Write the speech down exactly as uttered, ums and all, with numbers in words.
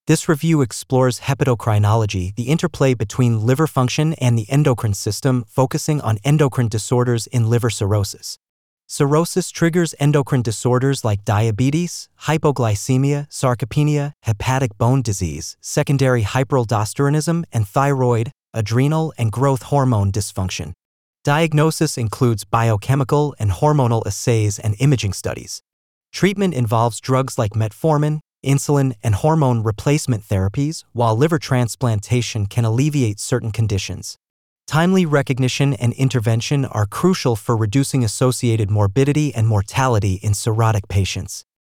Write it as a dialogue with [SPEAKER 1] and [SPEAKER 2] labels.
[SPEAKER 1] This review explores hepatocrinology, the interplay between liver function and the endocrine system, focusing on endocrine disorders in liver cirrhosis. Cirrhosis triggers endocrine disorders like diabetes, hypoglycemia, sarcopenia, hepatic bone disease, secondary hyperaldosteronism, and thyroid, adrenal, and growth hormone dysfunction. Diagnosis includes biochemical and hormonal assays and imaging studies. Treatment involves drugs like metformin, insulin, and hormone replacement therapies, while liver transplantation can alleviate certain conditions. Timely recognition and intervention are crucial for reducing associated morbidity and mortality in cirrhotic patients.